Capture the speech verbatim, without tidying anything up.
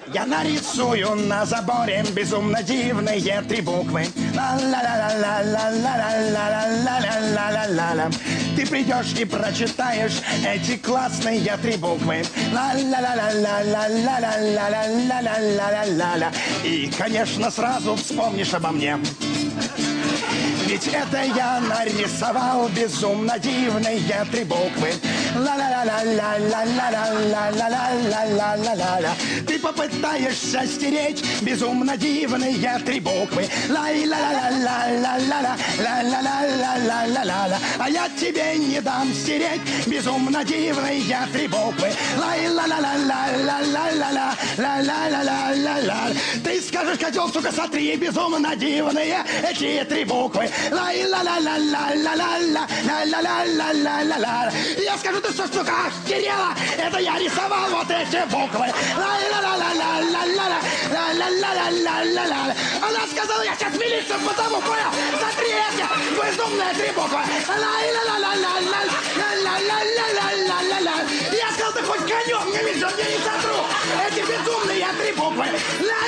Я нарисую на заборе безумно дивные три буквы. Ла-ла-ла-ла-ла-ла-ла-ла-ла-ла-ла-ла-ла. Ты придешь и прочитаешь эти классные три буквы. Ла-ла-ла-ла-ла-ла-ла-ла-ла-ла-ла-ла-ла. И, конечно, сразу вспомнишь обо мне. Ведь это я нарисовал безумно дивные три буквы. Ла-ла-ла-ла-ла-ла-ла-ла-ла-ла-ла-ла-ла-ла. Ты попытаешься стереть безумно дивные три буквы. Ла-ла-ла-ла-ла-ла-ла-ла-ла-ла-ла-ла. А я тебе не дам стереть безумно дивные три буквы. Ла-ла-ла-ла-ла-ла-ла-ла-ла-ла-ла-ла. Ты скажешь, козел, сука, сотри безумно дивные эти три буквы. Ла-ла-ла-ла-ла-ла-ла-ла-ла-ла-ла-ла. Я скажу, ты что, сука, охерела? Это я рисовал вот эти буквы. Ла-ла-ла-ла-ла-ла-ла-ла-ла-ла-ла-ла. Она сказала, я сейчас милицию позову, понял? Сотри эти безумные три буквы. Ла-ла-ла-ла-ла-ла-ла-ла-ла-ла-ла. Я сказал, ты хоть конем не милицию, не сотру эти безумные три буквы.